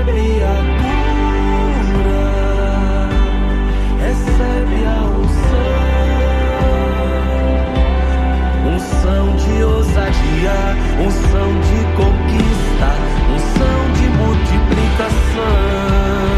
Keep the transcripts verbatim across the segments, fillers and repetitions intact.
recebe a cura, recebe a unção, unção de ousadia, unção de conquista, unção de multiplicação.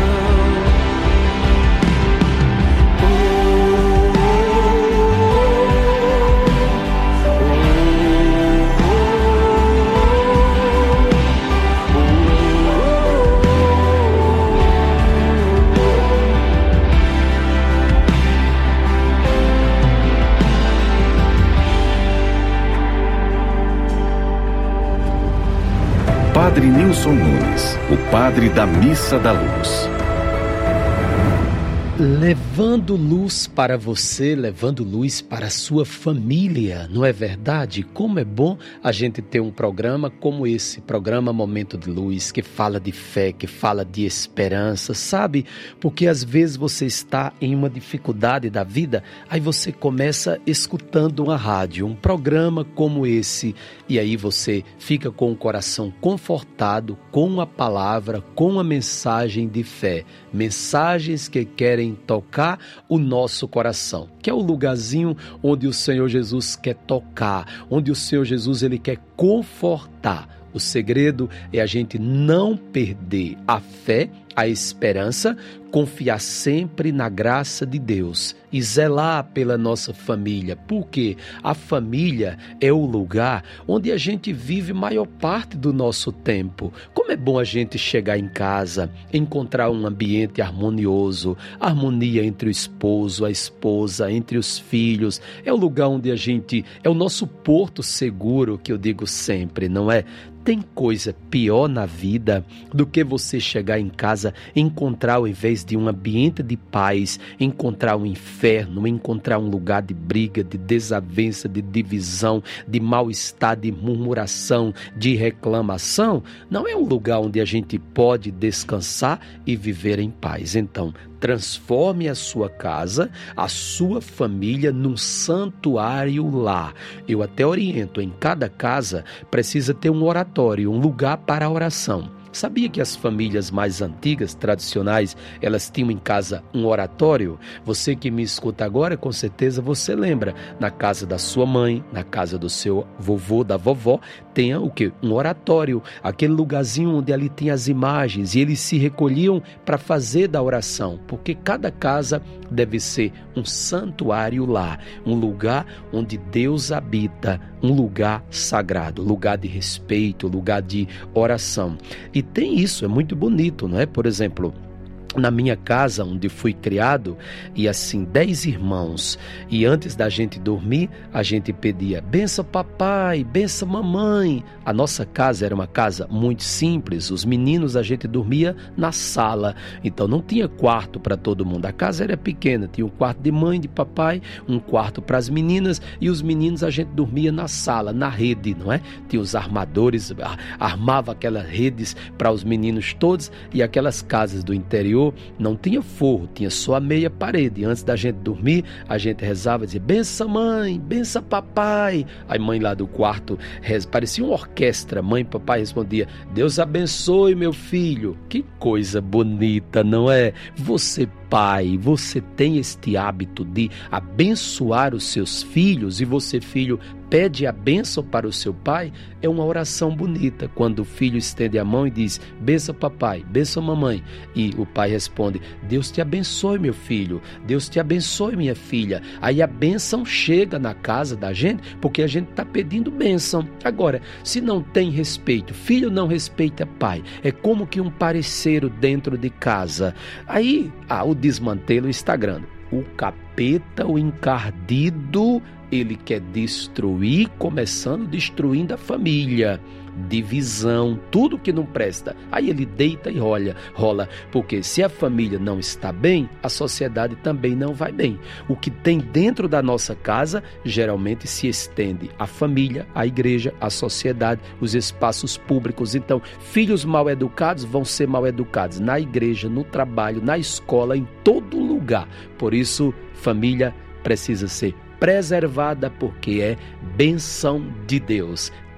Padre Nilson Nunes, o padre da Missa da Luz. Levando luz para você, levando luz para a sua família, não é verdade? Como é bom a gente ter um programa como esse, programa Momento de Luz, que fala de fé, que fala de esperança, sabe? Porque às vezes você está em uma dificuldade da vida, aí você começa escutando uma rádio, um programa como esse, e aí você fica com o coração confortado com a palavra, com a mensagem de fé, mensagens que querem tocar o nosso coração, que é o lugarzinho onde o Senhor Jesus quer tocar, onde o Senhor Jesus ele quer confortar. O segredo é a gente não perder a fé, a esperança, confiar sempre na graça de Deus e zelar pela nossa família, porque a família é o lugar onde a gente vive maior parte do nosso tempo. Como é bom a gente chegar em casa, encontrar um ambiente harmonioso, harmonia entre o esposo, a esposa, entre os filhos. É o lugar onde a gente, é o nosso porto seguro, que eu digo sempre, não é? Tem coisa pior na vida do que você chegar em casa, encontrar, ao invés de um ambiente de paz, encontrar um inferno, encontrar um lugar de briga, de desavença, de divisão, de mal-estar, de murmuração, de reclamação. Não é um lugar onde a gente pode descansar e viver em paz. Então, transforme a sua casa, a sua família num santuário lar. Eu até oriento, em cada casa precisa ter um oratório, um lugar para a oração. Sabia que as famílias mais antigas, tradicionais, elas tinham em casa um oratório? Você que me escuta agora, com certeza você lembra. Na casa da sua mãe, na casa do seu vovô, da vovó, tenha o quê? Um oratório. Aquele lugarzinho onde ali tem as imagens e eles se recolhiam para fazer da oração. Porque cada casa deve ser um santuário lá. Um lugar onde Deus habita. Um lugar sagrado, lugar de respeito, lugar de oração. E tem isso, é muito bonito, não é? Por exemplo, na minha casa, onde fui criado, e assim, dez irmãos, e antes da gente dormir, a gente pedia, benção papai, benção mamãe. A nossa casa era uma casa muito simples, os meninos a gente dormia na sala, então não tinha quarto para todo mundo, a casa era pequena, tinha um quarto de mãe, de papai, um quarto para as meninas, e os meninos a gente dormia na sala, na rede, não é? Tinha os armadores, armava aquelas redes para os meninos todos, e aquelas casas do interior não tinha forro, tinha só a meia parede. Antes da gente dormir, a gente rezava e dizia, benção mãe, benção papai. Aí mãe lá do quarto, parecia uma orquestra, mãe e papai respondia, Deus abençoe meu filho. Que coisa bonita, não é? Você pai, você tem este hábito de abençoar os seus filhos e você, filho, pede a bênção para o seu pai, é uma oração bonita. Quando o filho estende a mão e diz, benção papai, benção mamãe, e o pai responde, Deus te abençoe meu filho, Deus te abençoe minha filha. Aí a bênção chega na casa da gente, porque a gente está pedindo bênção. Agora, se não tem respeito, filho não respeita pai, é como que um parceiro dentro de casa. Aí, ah, o desmantelo está grande. O capeta, o encardido, ele quer destruir, começando destruindo a família, divisão, tudo que não presta. Aí ele deita e rola, rola, porque se a família não está bem, a sociedade também não vai bem. O que tem dentro da nossa casa geralmente se estende à família, à igreja, à sociedade, os espaços públicos. Então, filhos mal educados vão ser mal educados na igreja, no trabalho, na escola, em todo lugar. Por isso, família precisa ser preservada porque é bênção de Deus. Que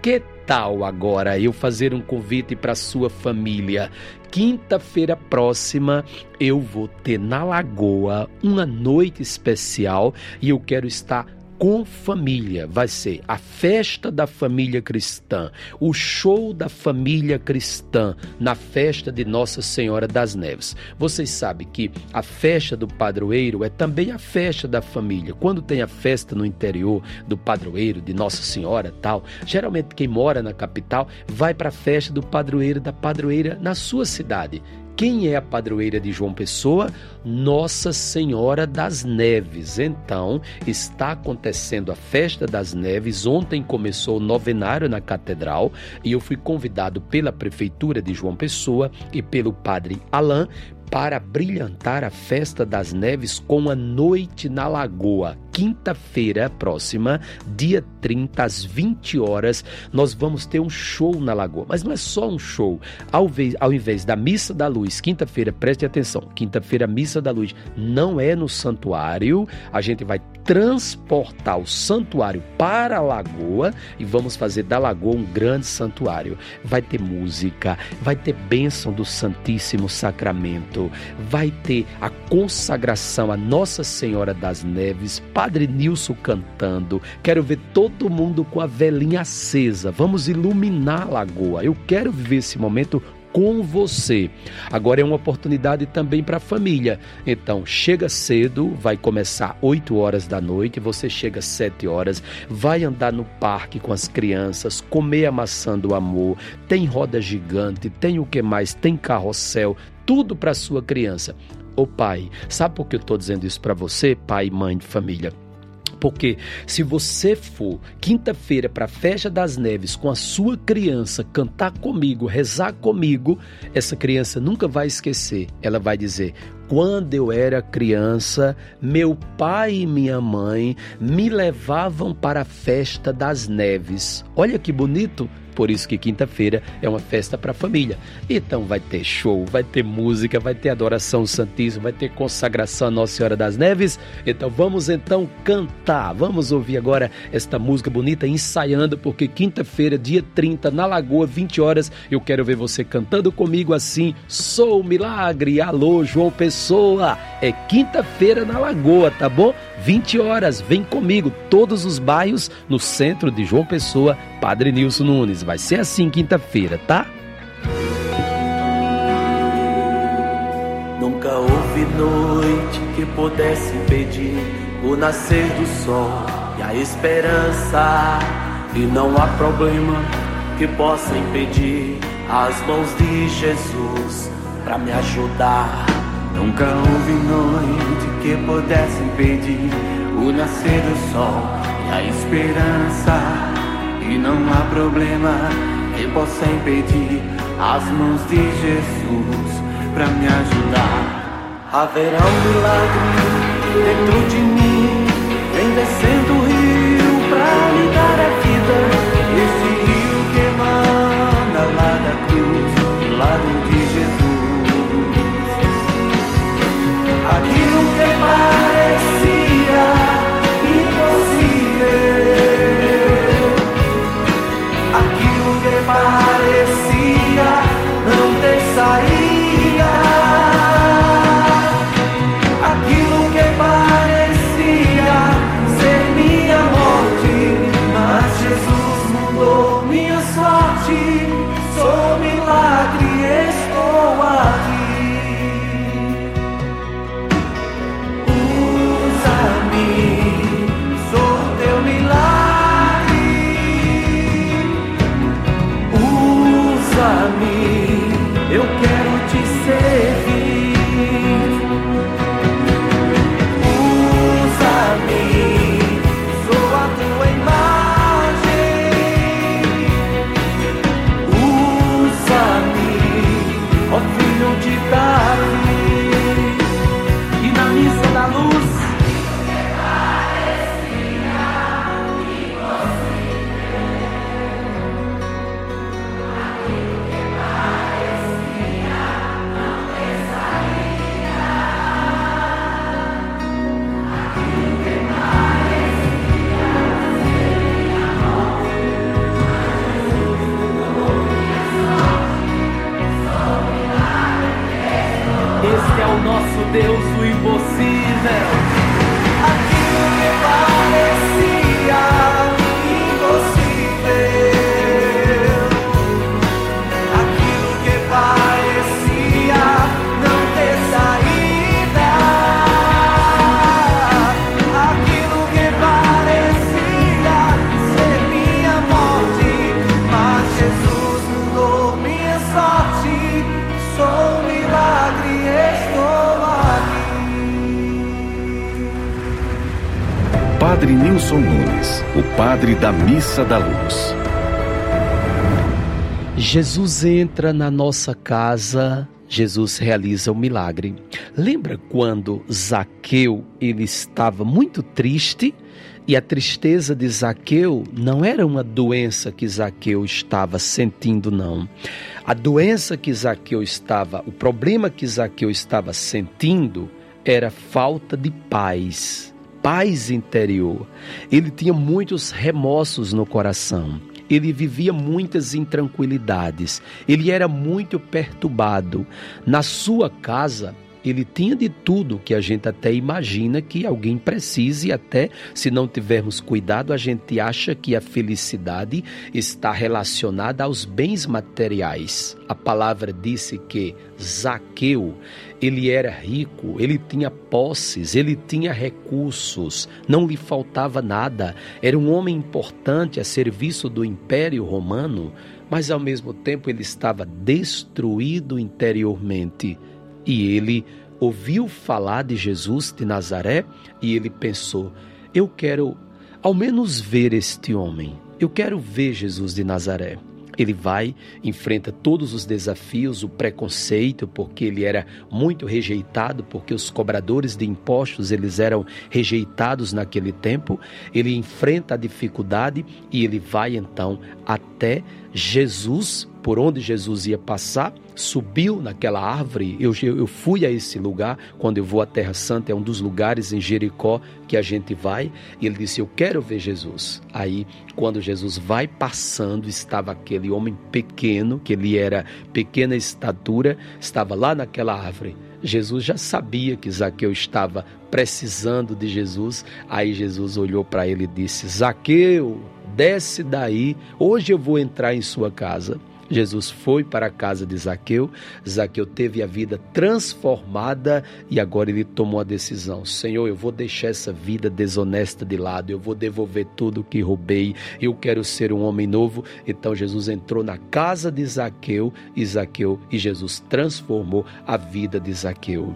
tal agora eu fazer um convite para sua família? Quinta-feira próxima eu vou ter na Lagoa uma noite especial e eu quero estar com família. Vai ser a festa da família cristã, o show da família cristã na festa de Nossa Senhora das Neves. Vocês sabem que a festa do padroeiro é também a festa da família. Quando tem a festa no interior do padroeiro, de Nossa Senhora tal, geralmente quem mora na capital vai para a festa do padroeiro, da padroeira na sua cidade. Quem é a padroeira de João Pessoa? Nossa Senhora das Neves. Então, está acontecendo a Festa das Neves. Ontem começou o novenário na Catedral e eu fui convidado pela Prefeitura de João Pessoa e pelo Padre Alain para brilhantar a Festa das Neves com a Noite na Lagoa. Quinta-feira próxima, dia trinta, às vinte horas, nós vamos ter um show na Lagoa. Mas não é só um show. Ao, vez, ao invés da Missa da Luz, quinta-feira, preste atenção, quinta-feira, Missa da Luz não é no santuário, a gente vai transportar o santuário para a Lagoa e vamos fazer da Lagoa um grande santuário. Vai ter música, vai ter bênção do Santíssimo Sacramento, vai ter a consagração a Nossa Senhora das Neves, Padre Nilson cantando. Quero ver todo mundo com a velinha acesa. Vamos iluminar a Lagoa. Eu quero viver esse momento com você. Agora é uma oportunidade também para a família. Então, chega cedo, vai começar oito horas da noite, você chega sete horas, vai andar no parque com as crianças, comer a maçã do amor, tem roda gigante, tem o que mais? Tem carrossel, tudo para sua criança. Ô pai, sabe por que eu estou dizendo isso para você, pai e mãe de família? Porque se você for quinta-feira para a Festa das Neves com a sua criança, cantar comigo, rezar comigo, essa criança nunca vai esquecer. Ela vai dizer: quando eu era criança, meu pai e minha mãe me levavam para a Festa das Neves. Olha que bonito! Por isso que quinta-feira é uma festa para a família. Então vai ter show, vai ter música, vai ter adoração santíssima, vai ter consagração a Nossa Senhora das Neves. Então vamos então cantar. Vamos ouvir agora esta música bonita, ensaiando, porque quinta-feira, dia trinta, na Lagoa, vinte horas, eu quero ver você cantando comigo assim: Sou Milagre, alô João Pessoa. É quinta-feira na Lagoa, tá bom? vinte horas, vem comigo, todos os bairros no centro de João Pessoa, Padre Nilson Nunes. Vai ser assim quinta-feira, tá? Nunca houve noite que pudesse impedir o nascer do sol e a esperança, e não há problema que possa impedir as mãos de Jesus pra me ajudar. Nunca houve noite que pudesse impedir o nascer do sol e a esperança, e não há problema que possa impedir as mãos de Jesus pra me ajudar. Haverá um milagre dentro de mim, vem descendo o rio pra me dar a vida. Esse rio que emana lá da cruz, do lado de Jesus. Aquilo que parecia impossível, aquilo que parecia não ter saída, aquilo que parecia ser minha morte, mas Jesus mudou minha sorte. Sou milagre, estou aqui. Sou teu milagre, usa-me, eu quero te servir. Usa-me, sou a tua imagem. Usa-me, ó filho de Davi. E na missa da luz, ao nosso Deus o impossível. Aquilo que parecia impossível, aquilo que parecia não ter saída, aquilo que parecia ser minha morte, mas Jesus mudou minha sorte. Sou um milagre, estou aqui. Padre Nilson Nunes, o padre da Missa da Luz. Jesus entra na nossa casa, Jesus realiza o milagre. Lembra quando Zaqueu ele estava muito triste? E a tristeza de Zaqueu não era uma doença que Zaqueu estava sentindo, não. A doença que Zaqueu estava, o problema que Zaqueu estava sentindo era falta de paz, paz interior. Ele tinha muitos remorsos no coração. Ele vivia muitas intranquilidades. Ele era muito perturbado. Na sua casa, ele tinha de tudo que a gente até imagina que alguém precise, e até se não tivermos cuidado, a gente acha que a felicidade está relacionada aos bens materiais. A palavra disse que Zaqueu, ele era rico, ele tinha posses, ele tinha recursos, não lhe faltava nada. Era um homem importante a serviço do Império Romano, mas ao mesmo tempo ele estava destruído interiormente. E ele ouviu falar de Jesus de Nazaré e ele pensou, eu quero ao menos ver este homem, eu quero ver Jesus de Nazaré. Ele vai, enfrenta todos os desafios, o preconceito, porque ele era muito rejeitado, porque os cobradores de impostos, eles eram rejeitados naquele tempo. Ele enfrenta a dificuldade e ele vai então até Jesus, por onde Jesus ia passar, subiu naquela árvore. Eu, eu fui a esse lugar, quando eu vou à Terra Santa, é um dos lugares em Jericó que a gente vai, e ele disse, eu quero ver Jesus. Aí, quando Jesus vai passando, estava aquele homem pequeno, que ele era pequena estatura, estava lá naquela árvore. Jesus já sabia que Zaqueu estava precisando de Jesus. Aí Jesus olhou para ele e disse, Zaqueu, desce daí, hoje eu vou entrar em sua casa. Jesus foi para a casa de Zaqueu, Zaqueu teve a vida transformada e agora ele tomou a decisão, Senhor, eu vou deixar essa vida desonesta de lado, eu vou devolver tudo o que roubei, eu quero ser um homem novo. Então Jesus entrou na casa de Zaqueu e Zaqueu e Jesus transformou a vida de Zaqueu.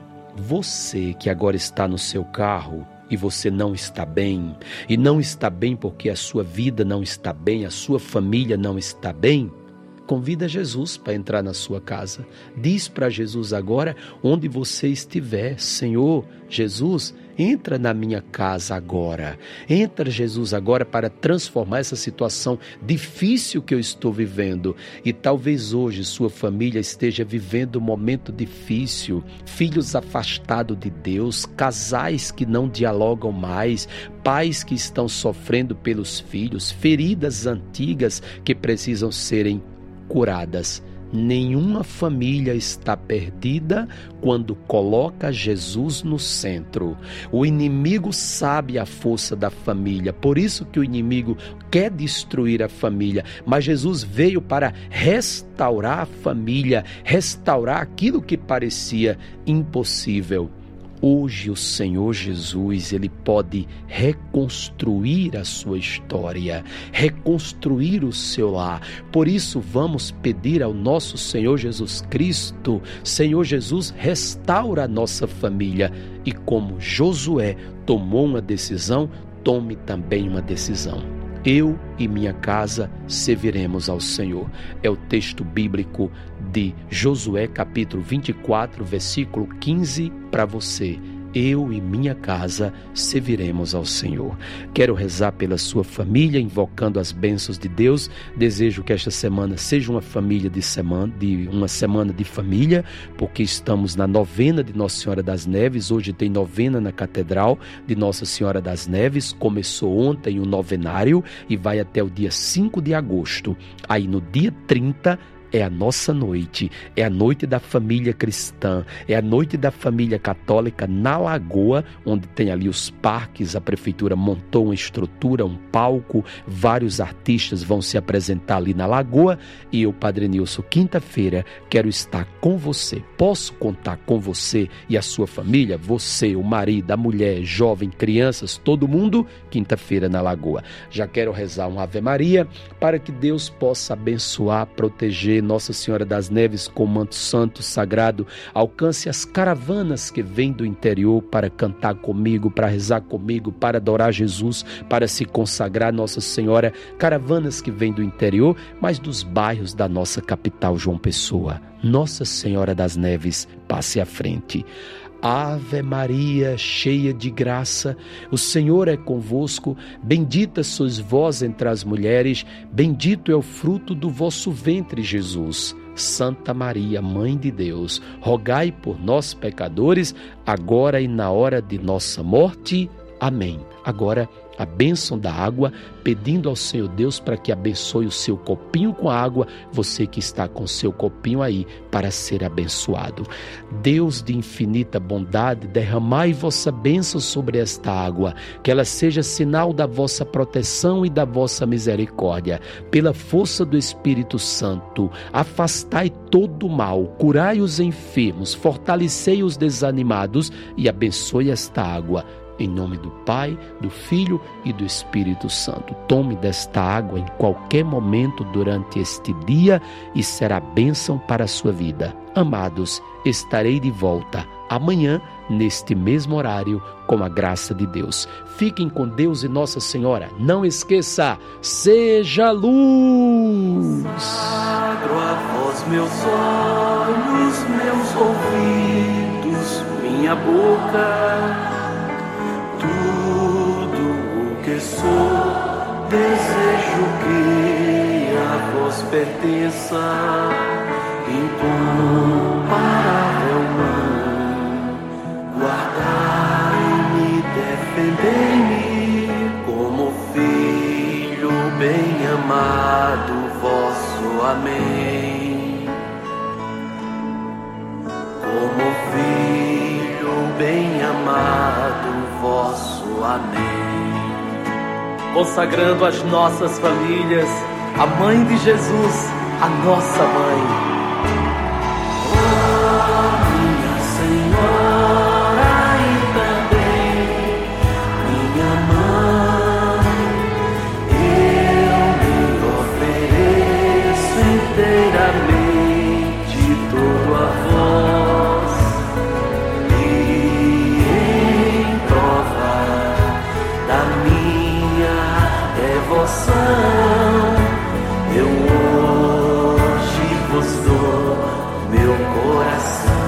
Você que agora está no seu carro e você não está bem, e não está bem porque a sua vida não está bem, a sua família não está bem, convida Jesus para entrar na sua casa. Diz para Jesus agora, onde você estiver, Senhor, Jesus, entra na minha casa agora. Entra, Jesus, agora para transformar essa situação difícil que eu estou vivendo. E talvez hoje sua família esteja vivendo um momento difícil, filhos afastados de Deus, casais que não dialogam mais, pais que estão sofrendo pelos filhos, feridas antigas que precisam serem curadas. Nenhuma família está perdida quando coloca Jesus no centro. O inimigo sabe a força da família, por isso que o inimigo quer destruir a família, mas Jesus veio para restaurar a família, restaurar aquilo que parecia impossível. Hoje o Senhor Jesus, Ele pode reconstruir a sua história, reconstruir o seu lar. Por isso vamos pedir ao nosso Senhor Jesus Cristo, Senhor Jesus, restaura a nossa família. E como Josué tomou uma decisão, tome também uma decisão. Eu e minha casa serviremos ao Senhor. É o texto bíblico de Josué, capítulo vinte e quatro, versículo quinze, para você. Eu e minha casa serviremos ao Senhor. Quero rezar pela sua família, invocando as bênçãos de Deus. Desejo que esta semana seja uma família de semana, de uma semana de família, porque estamos na novena de Nossa Senhora das Neves. Hoje tem novena na Catedral de Nossa Senhora das Neves. Começou ontem o novenário e vai até o dia cinco de agosto. Aí no dia trinta é a nossa noite, é a noite da família cristã, é a noite da família católica na Lagoa, onde tem ali os parques, a prefeitura montou uma estrutura, um palco, vários artistas vão se apresentar ali na Lagoa e eu, Padre Nilson, quinta-feira, quero estar com você. Posso contar com você e a sua família? Você, o marido, a mulher, jovem, crianças, todo mundo, quinta-feira na Lagoa. Já quero rezar uma Ave Maria para que Deus possa abençoar, proteger Nossa Senhora das Neves com o manto santo, sagrado, alcance as caravanas que vêm do interior para cantar comigo, para rezar comigo, para adorar Jesus, para se consagrar a Nossa Senhora, caravanas que vêm do interior, mas dos bairros da nossa capital, João Pessoa. Nossa Senhora das Neves, passe à frente. Ave Maria, cheia de graça, o Senhor é convosco, bendita sois vós entre as mulheres, bendito é o fruto do vosso ventre, Jesus. Santa Maria, Mãe de Deus, rogai por nós pecadores, agora e na hora de nossa morte. Amém. Agora, a bênção da água, pedindo ao Senhor Deus para que abençoe o seu copinho com água, você que está com o seu copinho aí para ser abençoado. Deus de infinita bondade, derramai vossa bênção sobre esta água, que ela seja sinal da vossa proteção e da vossa misericórdia. Pela força do Espírito Santo, afastai todo o mal, curai os enfermos, fortalecei os desanimados e abençoe esta água. Em nome do Pai, do Filho e do Espírito Santo. Tome desta água em qualquer momento durante este dia e será bênção para a sua vida. Amados, estarei de volta amanhã, neste mesmo horário, com a graça de Deus. Fiquem com Deus e Nossa Senhora. Não esqueça, seja luz! Consagro a vós meus olhos, meus ouvidos, minha boca. Tudo o que sou, desejo que a vós pertença. Incomparável Mãe, guardai-me, defendei-me, como filho bem amado vosso. Amém. Como filho bem amado vosso. Amém. Consagrando as nossas famílias, a Mãe de Jesus, a nossa Mãe. Oh, minha Senhora e também minha Mãe, eu me ofereço inteiramente todo a vós. Eu hoje vos dou meu coração.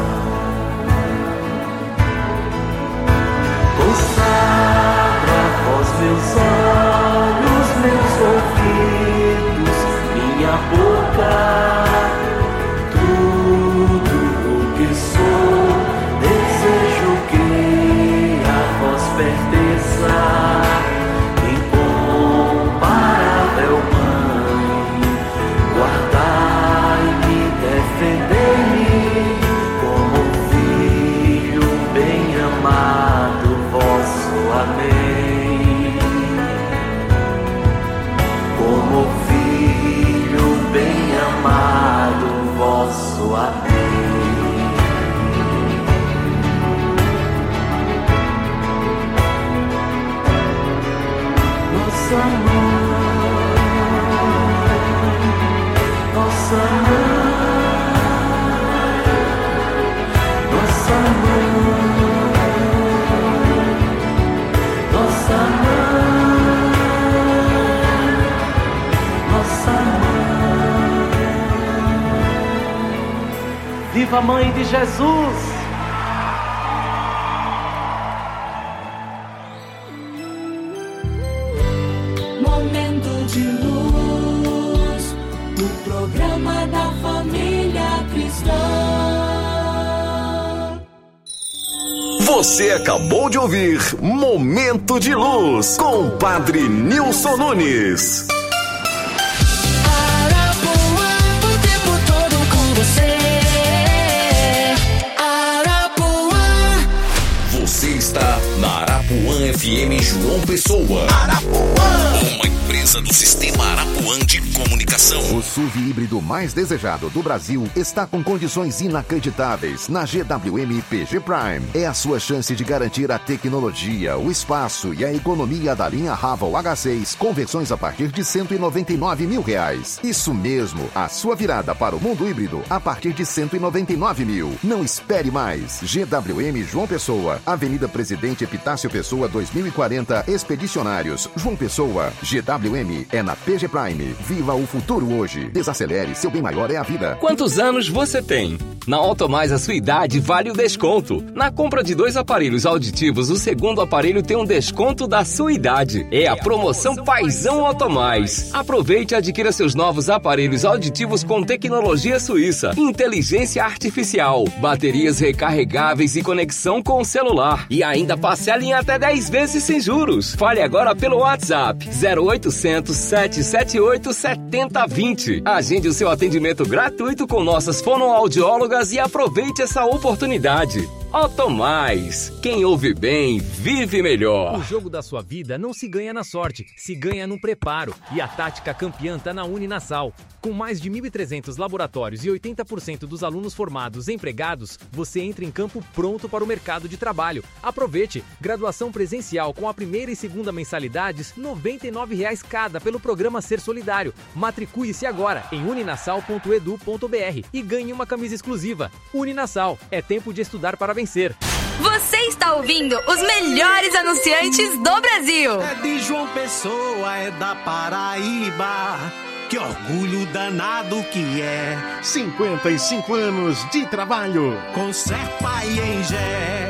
Consagro a vós meus olhos, meus ouvidos, minha boca. Tudo o que sou, desejo que a vós pertença. Defendei-me como filho bem amado vosso. Amém. Como filho bem amado vosso. Amém. Nossa Mãe, nossa Mãe. Viva a Mãe de Jesus! Momento de luz, o programa da família cristã. Você acabou de ouvir Momento de Luz com o Padre Nilson Nunes. Arapuã, o tempo todo. F M João Pessoa. Arapuã. Uma empresa do Sistema Arapuã de Comunicação. O S U V híbrido mais desejado do Brasil está com condições inacreditáveis na G W M P G Prime. É a sua chance de garantir a tecnologia, o espaço e a economia da linha Raval H seis, com versões a partir de cento e noventa e nove mil reais. Isso mesmo, a sua virada para o mundo híbrido a partir de cento e noventa e nove mil. Não espere mais. G W M João Pessoa, Avenida Presidente Epitácio Pessoa dois mil e quarenta, Expedicionários, João Pessoa. G W M é na P G Prime. Viva o futuro hoje. Desacelere, seu bem maior é a vida. Quantos anos você tem? Na Automais, a sua idade vale o desconto. Na compra de dois aparelhos auditivos, o segundo aparelho tem um desconto da sua idade. É a promoção Paizão Automais. Aproveite e adquira seus novos aparelhos auditivos com tecnologia suíça, inteligência artificial, baterias recarregáveis e conexão com o celular. E ainda parcela em até dez vezes sem juros. Fale agora pelo WhatsApp zero oitocentos, sete sete oito, sete zero dois zero. Agende o seu atendimento gratuito com nossas fonoaudiólogas e aproveite essa oportunidade. Automais. Quem ouve bem, vive melhor. O jogo da sua vida não se ganha na sorte, se ganha no preparo. E a tática campeã tá na Uninasal. Com mais de mil e trezentos laboratórios e oitenta por cento dos alunos formados empregados, você entra em campo pronto para o mercado de trabalho. Aproveite! Graduação presencial com a primeira e segunda mensalidades, noventa e nove reais cada pelo programa Ser Solidário. Matricule-se agora em uninasal ponto edu ponto br e ganhe uma camisa exclusiva. Uninasal, é tempo de estudar para vencer. Você está ouvindo os melhores anunciantes do Brasil. É de João Pessoa, é da Paraíba. Que orgulho danado que é. cinquenta e cinco anos de trabalho. Com Serpa e Engé.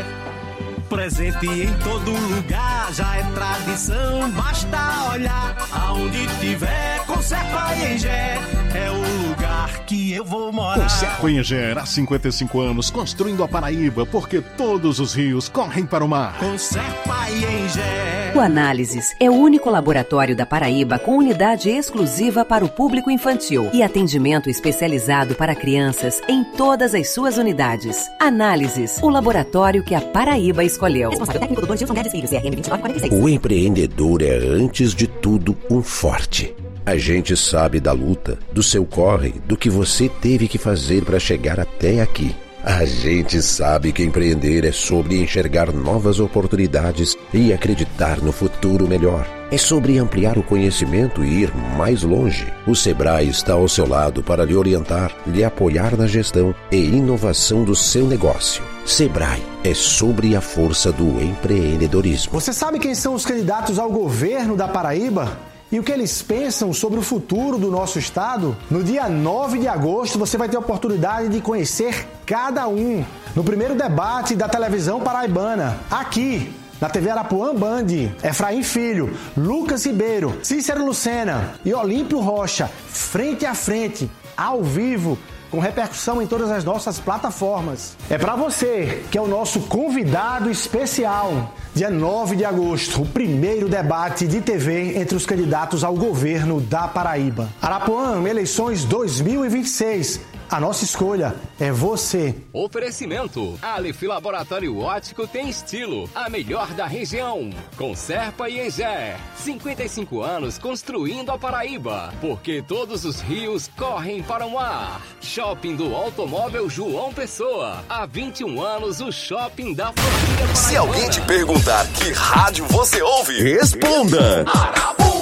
Presente em todo lugar, já é tradição. Basta olhar aonde tiver. Com Serpa e Engé é o lugar que eu vou morar. Com Serpa e Engé, há cinquenta e cinco anos, construindo a Paraíba, porque todos os rios correm para o mar. Com Serpa e Engé. O Análises é o único laboratório da Paraíba com unidade exclusiva para o público infantil e atendimento especializado para crianças em todas as suas unidades. Análises, o laboratório que a Paraíba escolheu. Responsável técnico doutor Gilson Guedes Filho, C R M vinte e nove quarenta e seis. O empreendedor é, antes de tudo, um forte. A gente sabe da luta, do seu corre, do que você teve que fazer para chegar até aqui. A gente sabe que empreender é sobre enxergar novas oportunidades e acreditar no futuro melhor. É sobre ampliar o conhecimento e ir mais longe. O Sebrae está ao seu lado para lhe orientar, lhe apoiar na gestão e inovação do seu negócio. Sebrae é sobre a força do empreendedorismo. Você sabe quem são os candidatos ao governo da Paraíba? E o que eles pensam sobre o futuro do nosso estado? No dia nove de agosto, você vai ter a oportunidade de conhecer cada um no primeiro debate da televisão paraibana, aqui na T V Arapuã Band. Efraim Filho, Lucas Ribeiro, Cícero Lucena e Olímpio Rocha, frente a frente, ao vivo, com repercussão em todas as nossas plataformas. É para você que é o nosso convidado especial. Dia nove de agosto, o primeiro debate de T V entre os candidatos ao governo da Paraíba. Arapuã, eleições dois mil e vinte e seis. A nossa escolha é você. Oferecimento. Aleph Laboratório Óptico tem estilo. A melhor da região. Com Serpa e Engé. cinquenta e cinco anos construindo a Paraíba. Porque todos os rios correm para o mar. Shopping do Automóvel João Pessoa. Há vinte e um anos, o shopping da família paraibana. Se alguém te perguntar que rádio você ouve, responda. Arapuã.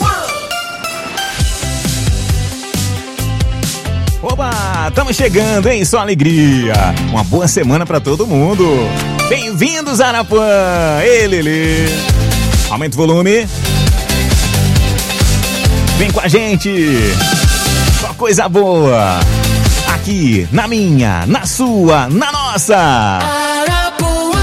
Oba, estamos chegando, hein? Só alegria. Uma boa semana pra todo mundo. Bem-vindos, Arapuã. Ei, Lelê. Aumenta o volume. Vem com a gente. Só coisa boa. Aqui, na minha, na sua, na nossa. Arapuã.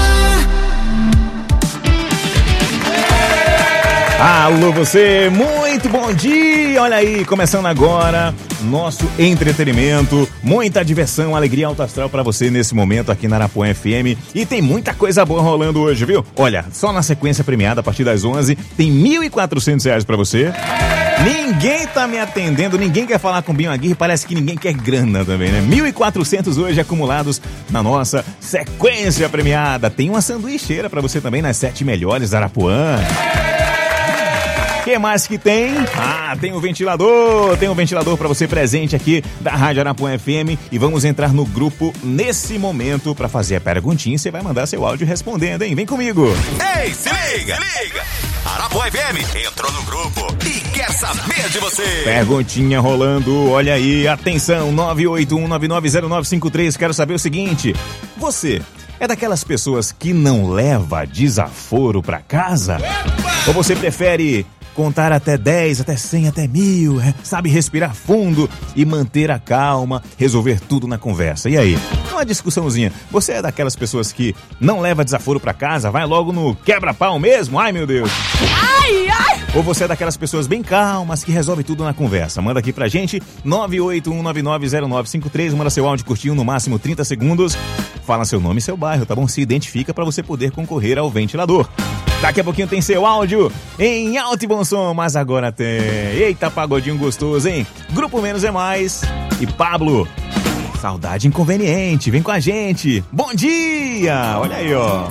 Alô, você. Muito bom dia. Olha aí, começando agora nosso entretenimento, muita diversão, alegria alto astral pra você nesse momento aqui na Arapuã F M. E tem muita coisa boa rolando hoje, viu? Olha, só na sequência premiada a partir das onze tem mil e quatrocentos reais pra você. Ninguém tá me atendendo, ninguém quer falar com o Binho Aguirre, parece que ninguém quer grana também, né? mil e quatrocentos hoje acumulados na nossa sequência premiada. Tem uma sanduicheira pra você também nas sete melhores Arapuã. O que mais que tem? Ah, tem um ventilador, tem um ventilador para você presente aqui da Rádio Arapuã F M e vamos entrar no grupo nesse momento para fazer a perguntinha. Você vai mandar seu áudio respondendo, hein? Vem comigo. Ei, se liga, se liga. Arapuã F M entrou no grupo e quer saber de você. Perguntinha rolando, olha aí, atenção, nove oito um nove nove zero nove cinco três. Quero saber o seguinte, você é daquelas pessoas que não leva desaforo para casa? Epa! Ou você prefere contar até dez, até cem, até mil, sabe, respirar fundo e manter a calma, resolver tudo na conversa? E aí? Uma discussãozinha. Você é daquelas pessoas que não leva desaforo pra casa, vai logo no quebra-pau mesmo? Ai, meu Deus! Ai, ai! Ou você é daquelas pessoas bem calmas que resolve tudo na conversa? Manda aqui pra gente, nove oito um nove nove zero nove cinco três, manda seu áudio curtinho, no máximo trinta segundos, fala seu nome e seu bairro, tá bom? Se identifica pra você poder concorrer ao ventilador. Daqui a pouquinho tem seu áudio em alto e bom som, mas agora tem. Eita, pagodinho gostoso, hein? Grupo Menos é Mais e Pablo. Saudade inconveniente, vem com a gente. Bom dia! Olha aí, ó.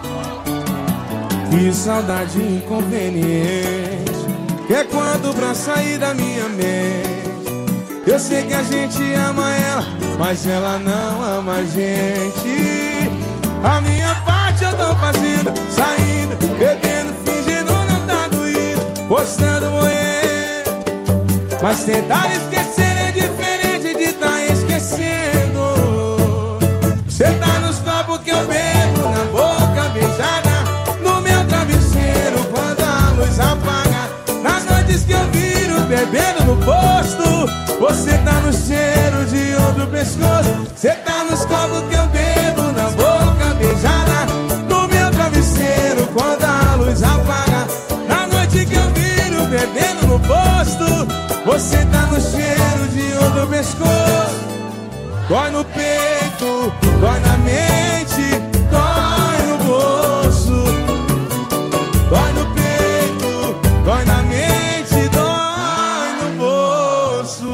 Que saudade inconveniente, que é quando pra sair da minha mente. Eu sei que a gente ama ela, mas ela não ama a gente. A minha parte eu tô fazendo, saindo, bebendo, fingindo não tá doído, postando moer. Mas tentar esquecer é diferente de tá esquecendo. Cê tá nos copos que eu bebo, na boca beijada, no meu travesseiro quando a luz apaga. Nas noites que eu viro bebendo no posto, você tá no cheiro de outro pescoço. Cê tá nos copos que eu bebo, na boca beijada, no meu travesseiro quando a luz apaga. Na noite que eu viro bebendo no posto, você tá no cheiro de outro pescoço. Dói no peito, dói na mente, dói no bolso. Dói no peito, dói na mente, dói no bolso.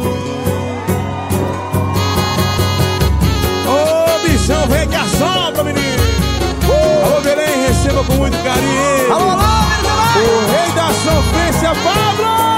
Ô bichão, vem que assopra, menino. uh! Alô, Belém, receba com muito carinho. Alô, alô, o rei da sofrência, Pablo.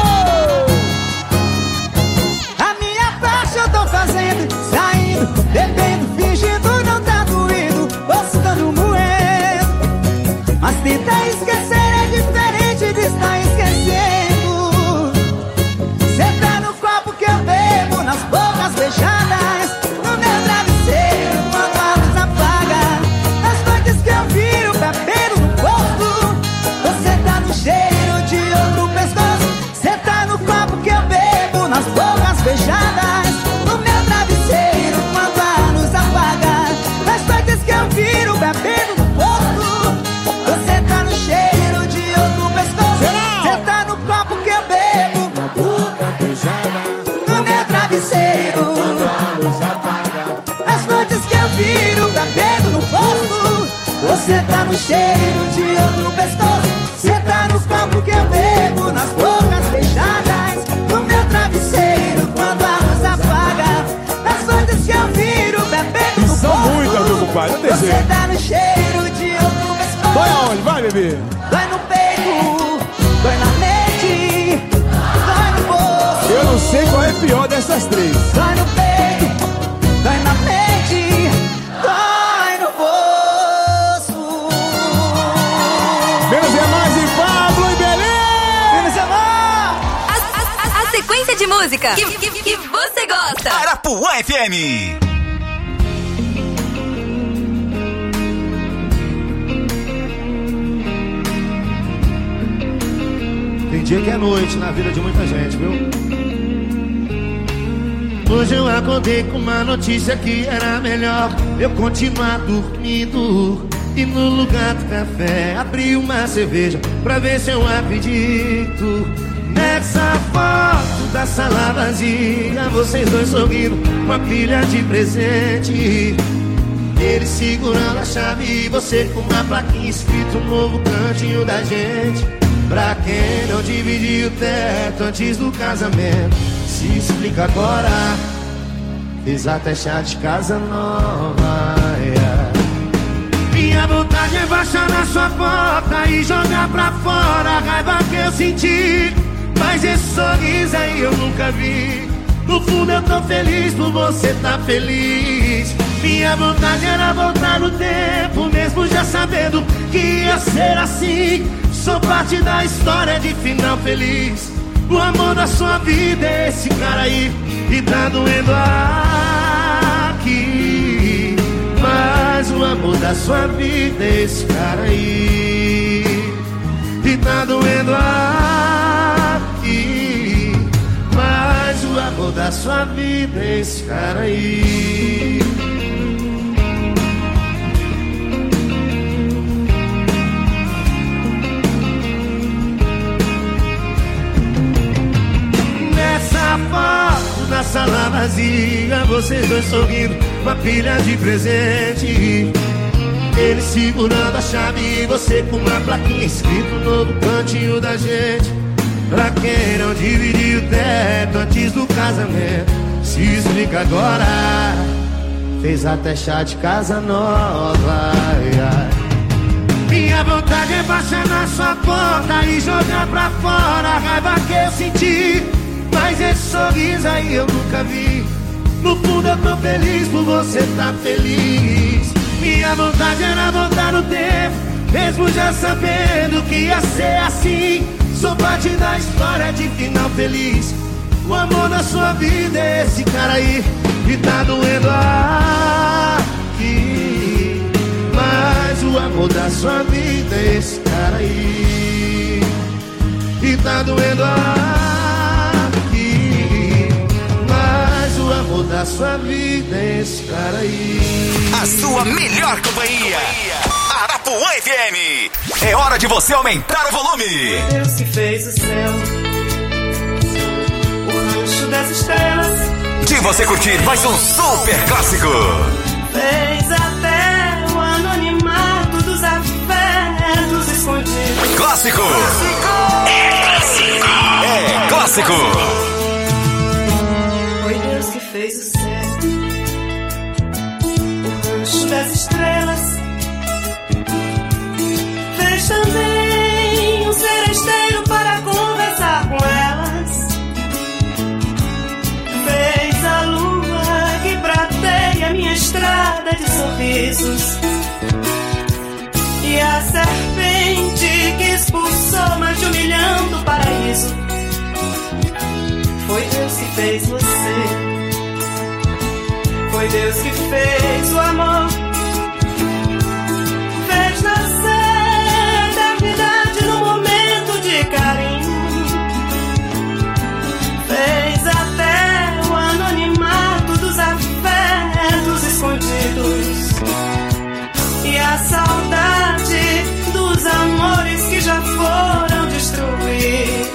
Fazendo, saindo, bebendo, fingindo não tá doído, postando moendo. Mas tentar esquecer é diferente de estar esquecendo. Cê tá no copo que eu bebo, nas bocas beijadas, no meu travesseiro quando a luz apaga. Nas noites que eu viro bebendo no posto, você tá no cheiro de outro pescoço. Cê tá no copo que eu bebo, nas bocas beijadas, viro bebendo no posto, você tá no cheiro de outro pescoço. Você tá no copo que eu bebo, na boca beijada, no meu travesseiro quando a luz apaga. As noites que eu viro bebendo no posto, você tá no cheiro de outro pescoço. Você tá no copo que eu bebo, nas bocas beijadas, no meu travesseiro quando a luz apaga. As noites que eu viro bebendo no posto, são muitas, meu compadre, eu você tá no cheiro de outro pescoço. Dói aonde? Vai, bebê. Dói no peito, dói na mente, dói no bolso. Eu não sei qual é pior dessas três. Dói no peito, dói na mente, dói no bolso. Menos é mais em Pablo e Belém. Menos é mais. A, a, a, a sequência de música que, que, que você gosta. Arapuã F M. Tem dia que é noite na vida de muita gente, viu? Hoje eu acordei com uma notícia que era melhor eu continuar dormindo. E no lugar do café abri uma cerveja pra ver se eu acredito. Nessa foto da sala vazia, vocês dois sorrindo com a pilha de presente. Ele segurando a chave e você com uma plaquinha escrito um novo cantinho da gente. Pra quem não dividiu o teto antes do casamento, se explica agora. Fiz até chá de casa nova, yeah. Minha vontade é baixar na sua porta e jogar pra fora a raiva que eu senti. Mas esse sorriso aí eu nunca vi. No fundo eu tô feliz por você tá feliz. Minha vontade era voltar no tempo, mesmo já sabendo que ia ser assim. Sou parte da história de final feliz. O amor da sua vida é esse cara aí, e tá doendo aqui. Mas o amor da sua vida é esse cara aí, e tá doendo aqui. Mas o amor da sua vida é esse cara aí. Nessa foto da sala vazia, vocês dois sorrindo, uma pilha de presente. Ele segurando a chave e você com uma plaquinha escrito no cantinho da gente. Pra quem não dividiu o teto antes do casamento, se explica agora. Fez até chá de casa nova, yeah. Minha vontade é baixar na sua porta e jogar pra fora a raiva que eu senti. Mas esse sorriso aí eu nunca vi. No fundo eu tô feliz por você tá feliz. Minha vontade era voltar no tempo, mesmo já sabendo que ia ser assim. Sou parte da história de final feliz. O amor da sua vida é esse cara aí, e tá doendo aqui. Mas o amor da sua vida é esse cara aí, e tá doendo aqui. Mas o amor da sua vida é esse cara aí. A sua melhor companhia, Arapuã F M. É hora de você aumentar o volume. Deus que fez o céu, o rancho das estrelas, De você curtir mais um super clássico. fez até o anonimato dos afetos escondidos. Clássico. É clássico. É clássico. Foi Deus que fez o céu, o rancho das estrelas, fez também um seresteiro para conversar com elas, fez a lua que prateia minha estrada de sorrisos, e a serpente que expulsou, mas humilhando o paraíso. Foi Deus que fez você, foi Deus que fez o amor, fez nascer a eternidade no momento de carinho, fez até o anonimato dos afetos escondidos, e a saudade dos amores que já foram destruídos.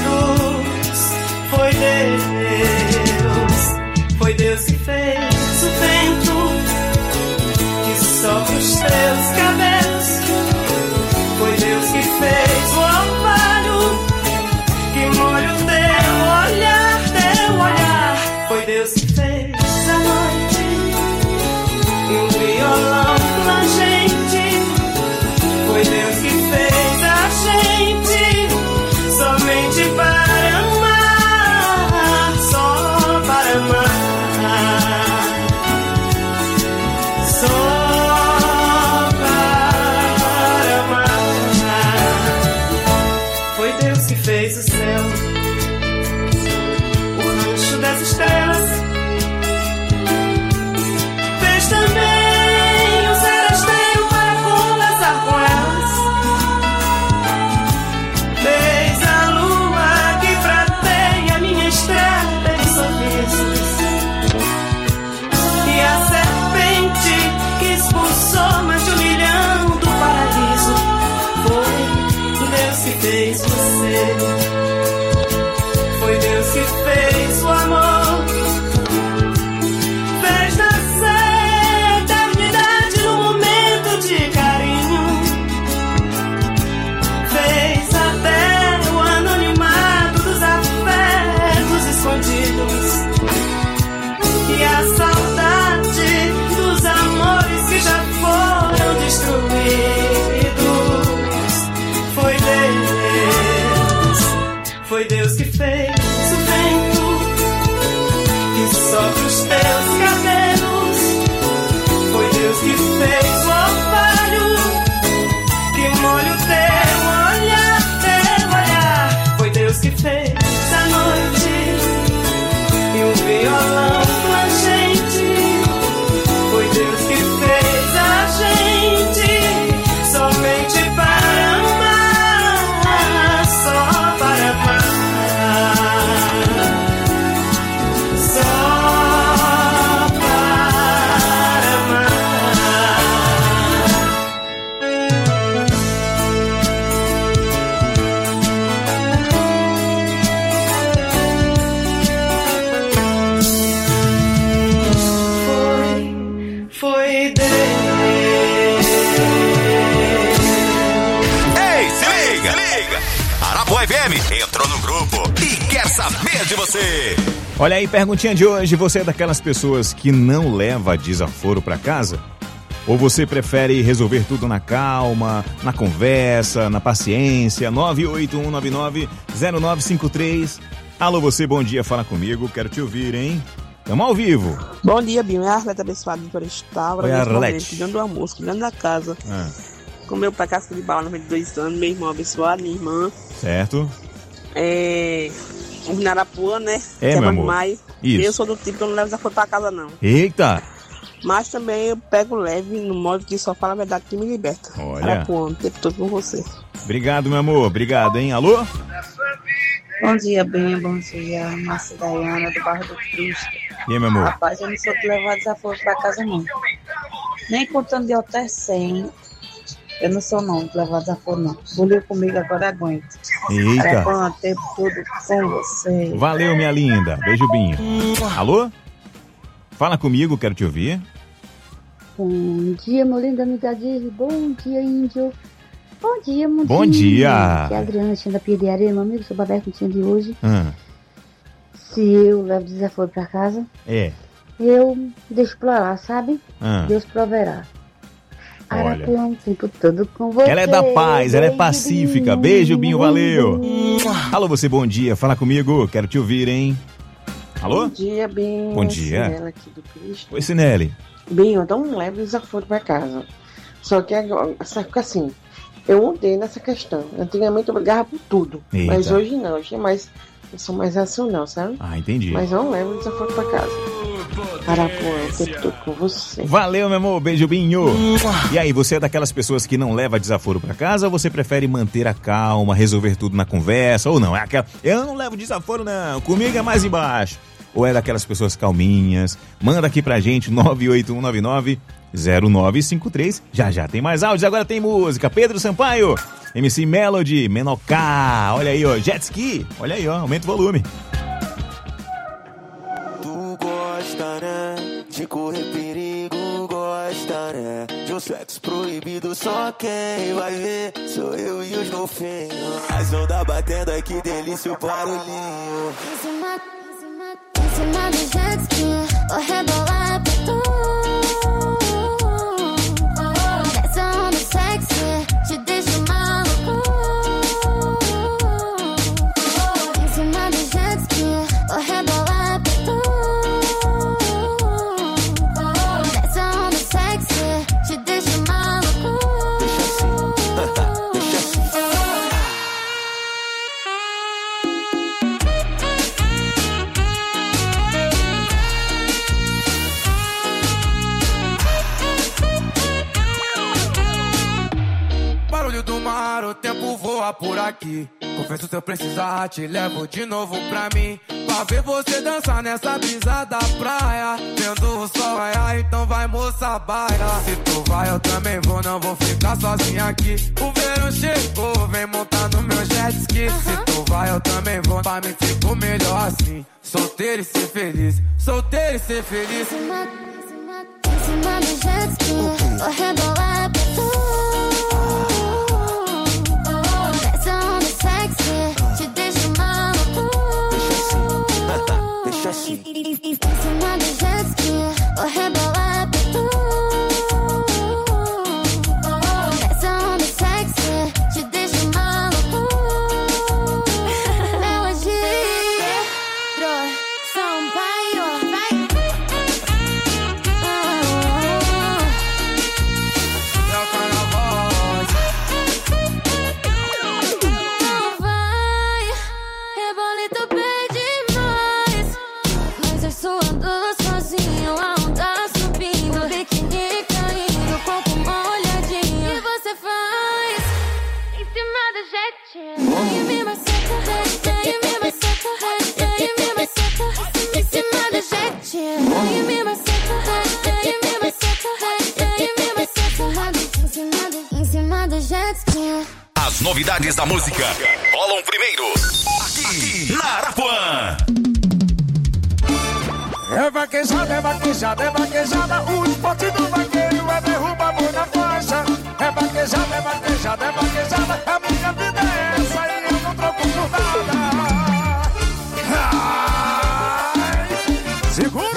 Foi Deus, foi Deus que fez o vento que sopra os teus cabelos, foi Deus que fez o orvalho que molha o teu olhar, teu olhar. Foi Deus que fez a noite e um violão plangente, foi Deus que fez a gente somente para amar, só para amar, só para amar. Foi Deus que fez o céu, o rancho das estrelas, fez também um seresteiro para conversar com elas, fez a lua que prateia minha estrada de sorrisos, e a serpente que expulsou, mas humilhando o paraíso. Foi Deus que fez você, foi Deus que fez o amor, Foi Deus que fez o vento que sopra os teus cabelos. Foi Deus que fez o orvalho que molha o teu olhar, teu olhar. Foi Deus que fez a noite e um violão plangente. Foi Deus que fez a gente somente para amar, só para amar. F M entrou no grupo e quer saber de você. Olha aí, perguntinha de hoje. Você é daquelas pessoas que não leva desaforo pra casa? Ou você prefere resolver tudo na calma, na conversa, na paciência? nove oito um nove nove zero nove cinco três. Alô, você, bom dia, fala comigo, quero te ouvir, hein? Tamo ao vivo. Bom dia, Binho. É a Arlete abençoada de Florestal. Oi, Arlete. Cuidando do almoço, cuidando da casa. Ah. Comeu pra casca de bala, noventa e dois anos, meu irmão abençoado, minha irmã. Certo. É. Um Narapuã, né? É, meu amor. Maio. Isso. Eu sou do tipo que eu não levo desaforo pra casa, não. Eita! Mas também eu pego leve no modo que só fala a verdade que me liberta. Olha. Narapuã, o tempo todo com você. Obrigado, meu amor. Obrigado, hein? Alô? Bom dia, bem, bom dia. Márcia Dayana, do bairro do Cristo. E aí, meu amor? Rapaz, eu não sou de levar desaforo pra casa, não. Nem contando de até cem. Eu não sou não, de levar desaforo não. Bullying comigo, agora aguento. Eita. É bom o tempo todo com você. Valeu, minha linda. Beijo, Binho. Alô? Fala comigo, quero te ouvir. Bom dia, meu lindo amigo Adir. Bom dia, índio. Bom dia, Mundinho. Bom dia. Aqui é a Adriana, tinha da Pia de Areia, meu amigo, sou Babeco, tinha de hoje. Ah. Se eu levo desaforo pra casa, É. eu deixo pra lá, sabe? Ah. Deus proverá. Olha. Arapuã, o tempo todo com você. Ela é da paz, ela é pacífica. Beijo, Binho, valeu. Beijo. Alô, você, bom dia. Fala comigo, quero te ouvir, hein? Alô? Bom dia, Binho. Bom dia. Sinela aqui do Cristo. Oi, Sinele. Binho, eu não levo desaforo pra casa. Só que agora, sabe que assim, eu mudei nessa questão. Antigamente eu brigava por tudo. Eita. Mas hoje não, hoje é mais. Eu sou mais racional, sabe? Ah, entendi. Mas eu não levo desaforo pra casa. Arapuã, o tempo todo com você. Valeu, meu amor. Beijo, Binho. E aí, você é daquelas pessoas que não leva desaforo pra casa ou você prefere manter a calma, resolver tudo na conversa? Ou não? É aquela, eu não levo desaforo, não. Comigo é mais embaixo. Ou é daquelas pessoas calminhas? Manda aqui pra gente, nove oito um nove nove zero nove cinco três. Já, já tem mais áudios, agora tem música. Pedro Sampaio, M C Melody, Menocá. Olha aí, ó, Jet Ski. Olha aí, ó, aumenta o volume. Gosta, né? De correr perigo, gosta, né? De um sexo proibido, só quem vai ver sou eu e os golfinhos. As ondas batendo, ai que delícia o barulhinho. Em cima, em cima, em cima do jet ski, vou rebolar pra tu. Essa onda sexy te deixa maluco. Em cima do jet ski, vou rebolar pra tu. Te deixa maluco. Deixa assim, deixa assim. Barulho do mar, o tempo voa por aqui. Confesso se eu precisar, te levo de novo pra mim. Pra ver você dançar nessa brisa da praia. Vendo o sol raiar, então vai moça, baila. Se tu vai, eu também vou, não vou ficar sozinha aqui. O verão chegou, vem montar no meu jet ski. Se tu vai, eu também vou, pra mim fico melhor assim. Solteiro e ser feliz, solteiro e ser feliz. Em cima, em cima, em cima do jet ski, vou rebolar pra tu. Te deixa maluco. Deixa assim. Em cima do jet ski, vou rebolar pra tu. Essa onda sexy te deixa maluco. Meu jet ski. As novidades da música rolam primeiro aqui, aqui na Arapuã. É vaquejada, é vaquejada, é vaquejada. O esporte do vaqueiro é derrubar a mão na faixa. É vaquejada, é vaquejada, é vaquejada. A minha vida é essa e eu não troco por nada. Ai, segura,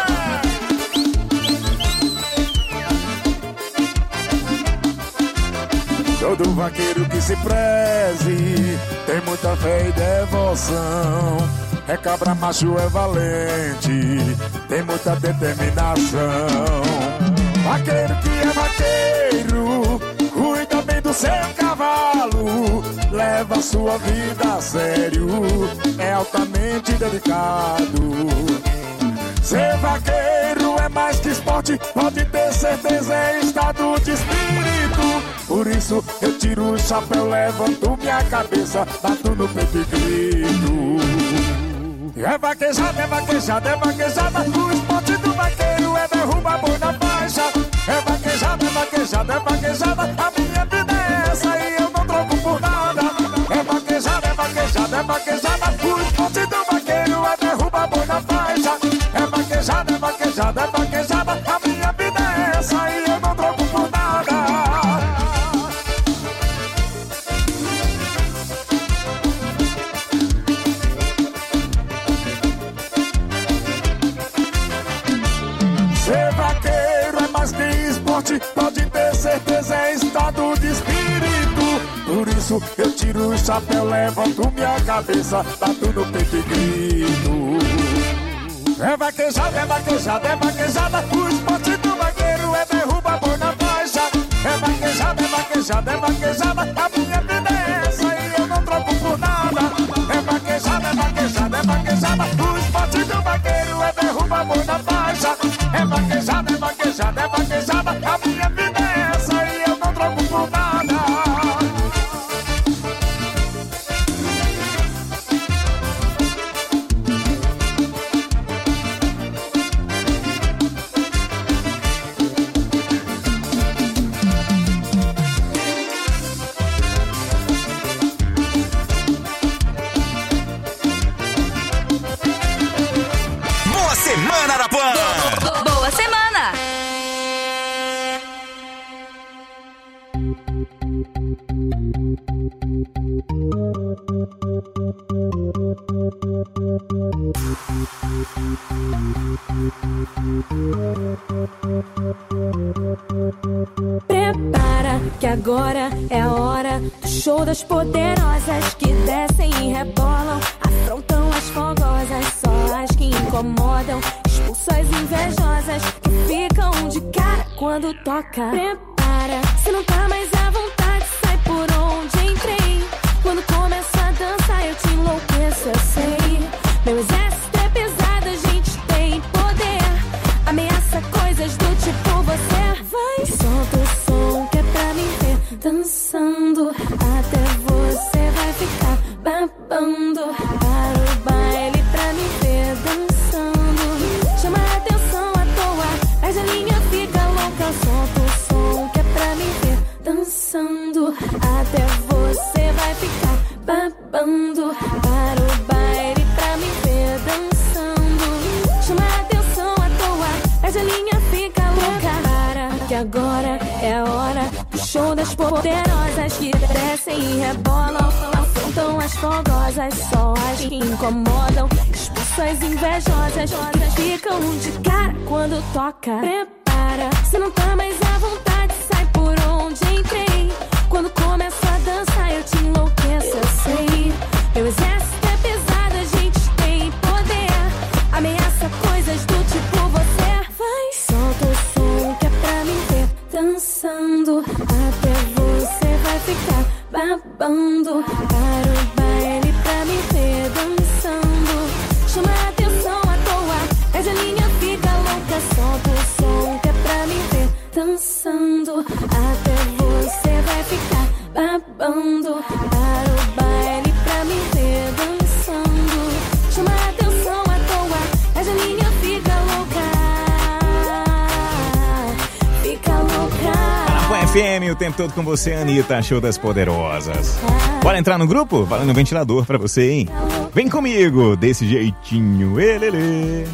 todo vaqueiro que se preze tem muita fé e devoção. É cabra macho, é valente, tem muita determinação. Vaqueiro que é vaqueiro, cuida bem do seu cavalo, leva a sua vida a sério, é altamente dedicado. Ser vaqueiro é mais que esporte, pode ter certeza, é estado de espírito. Por isso eu tiro o chapéu, levanto minha cabeça, bato no peito e grito. É vaquejada, é vaquejada, é vaquejada. O esporte do vaqueiro é derrubar a mão na faixa. É vaquejada, é vaquejada, é vaquejada. A minha vida é essa e eu não troco por nada. É vaquejada, é vaquejada, é vaquejada. O esporte do vaqueiro é derrubar a mão na faixa. É vaquejada, é vaquejada, é vaquejada. A minha vida é essa e eu não troco por nada. Ser vaqueiro é mais que esporte, pode ter certeza, é estado de espírito. Por isso eu tiro o chapéu, levanto minha cabeça, bato no peito e grito. É vaquejada, é vaquejada, é vaquejada. O esporte do vaqueiro é derrubar a mão na faixa. É vaquejada, é vaquejada, é vaquejada. A minha vida é essa e eu não troco por nada. É vaquejada, é vaquejada, é vaquejada. O esporte do vaqueiro é derrubar a mão na faixa. É vaquejada, é vaquejada, é vaquejada. A minha vida é essa e eu não troco por nada. Boa semana, Arapuã! Boa semana! Prepara que agora é a hora do show das poderosas que descem e rebolam, afrontam as fogosas, só as que incomodam, expulsam as invejosas que ficam de cara quando toca. Prepara, se não tá mais à vontade, sai por onde entrei. Quando começo a dançar eu te enlouqueço, eu sei. Meu exército é pesado, a gente tem poder, ameaça coisas do tipo você. Vai, solta o som que é pra me ver dançando, até você vai ficar babando. Para o baile pra me ver dançando, chama a atenção à toa, mas a linha fica louca. Solta o som que é pra me ver dançando, até você vai ficar babando. Para o baile pra me ver dançando, chama a atenção à toa, mas a linha fica louca. Para que agora é a hora do show das poderosas que descem e rebolam, afrontam as fogosas, só as que incomodam, expulsam as invejosas que ficam de cara quando toca. Prepara, se não tá mais à vontade, sai por onde entrei. Quando começo a dançar eu te enlouqueço, eu sei. Meu exército é pesado, a gente tem poder, ameaça coisas do tipo você. Vai, solta o som que é pra me ver dançando, até você vai ficar babando. Para o baile pra me ver dançando, chama a atenção à toa, mas a linha fica louca. Solta o som que é pra me ver dançando, até você vai ficar babando. Para o baile pra me ver dançando, chama a atenção à toa, mas a linha fica louca. Fica louca. Arapuã F M, o tempo todo com você, Anitta, show das poderosas. Bora entrar no grupo? Valendo um ventilador pra você, hein? Vem comigo, desse jeitinho, elelê.